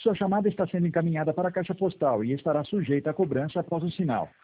Sua chamada está sendo encaminhada para a caixa postal e estará sujeita a cobrança após o sinal.